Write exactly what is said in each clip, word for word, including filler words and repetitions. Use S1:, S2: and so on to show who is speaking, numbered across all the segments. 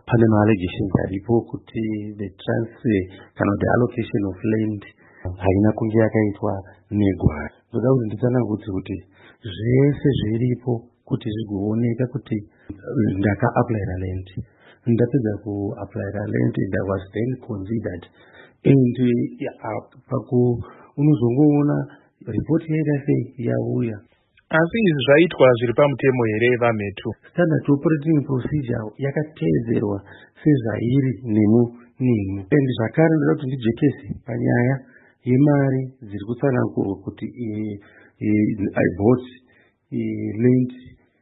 S1: pane ma-allegations aripo kuti the transfer kana the allocation of land haina kunge yakaitwa negwara. Ndoda kuti nditsanangudze kuti zvese zviripo kuti zvigooneka kuti ndaka-aplyira land. Ndapedza ku-aplyira land, that was then considered. And paku unozongoona report yaita sei yauya.
S2: Asi izvi zvaitwa zviri pamutemo here vaMhetu?
S1: Standard operating procedure yakateedzerwa sezvairi nemu nemu. And zvakare ndoda kuti ndijekese panyaya yemari dziri kutsanangurwa kuti I bought land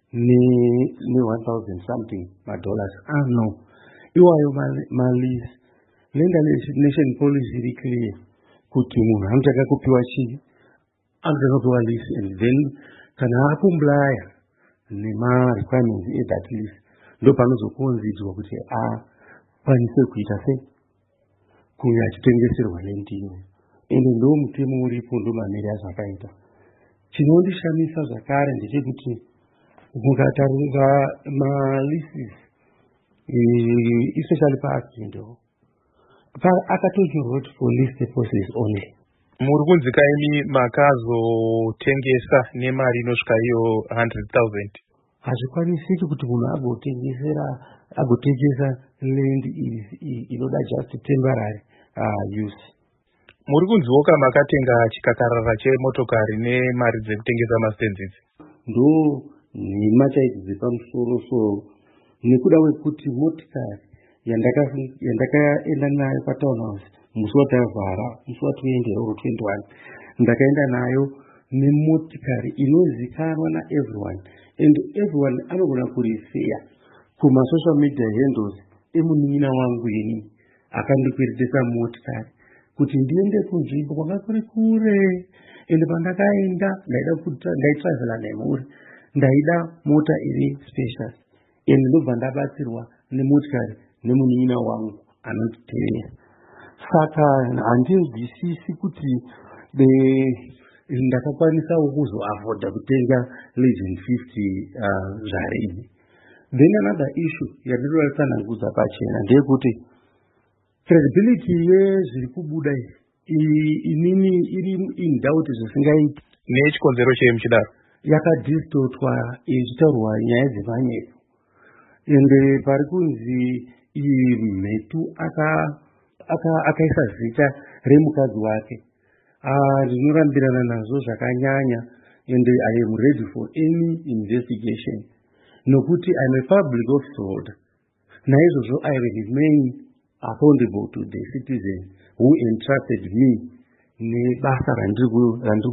S1: ne one thousand something madollars. Ah no, iwayo malisi. Land Nation Policy iri clear kuti munhu anotaka kupiwa chii, anotaka kupiwa lisi, and then kana akumblaya nema-requirements e-that list, ndo panozokonzidzwa kuti akwanise kuita sei kunge achitengeserwa land iyoyo. Ende ndo mutemo uripo, ndo maneri azvakaita. Chinondishamisa zvakare ndechekuti mukatarira ma-leases especially paaccidental akatonyorwa for list purposes only.
S2: Muri kunzi kaimi makazotengesa nemari inosvika iyo one hundred thousand.
S1: Hazvikwanisiki kuti munhu agotengesera agotengesa land inoda just temporary uh, use.
S2: Muri kunziwo kama makatenga chikakarara chemotokari nemari dzekutengesa mastenzi.
S1: Ndo nhema chaidzi dzepamusoro soro nekuda kwekuti motikari yandakaenda nayo patown house musi watavhara musi watwenty or twenty-one ndakaenda nayo nemotikari inozikanwa naeveryone, and everyone anogona kuriseya kumasocial media handles emunin'ina wangu yeni akandikwiritisa motikari kuti ndiende kunzvimbo kwanga kuri kure, ende pandakaenda ndaitravela nemhuri, ndaida mota iri special, ende ndobva ndabatsirwa nemotikari nemunin'ina wangu anotitevera. Saka handinzwisisi kuti ndakakwanisawo kuzoafforda kutenga Legend fifty zvarini. Then another issue yandinoda kutsanangudza pachena ndeyekuti credibility yezviri kubuda inini iri in doubt zvisingaiti.
S2: Nechikonzero chei muchidaro?
S1: Yakadistotwa ichitaurwa nyaya dzemanyepo, ende pari kunzi Mhetu akaisa zita remukadzi wake. Ndinorambirana nazvo zvakanyanya, and I am ready for any investigation. Nokuti I am a public officer. Naizvozvo I remain accountable to the citizens who entrusted me nebasa randiri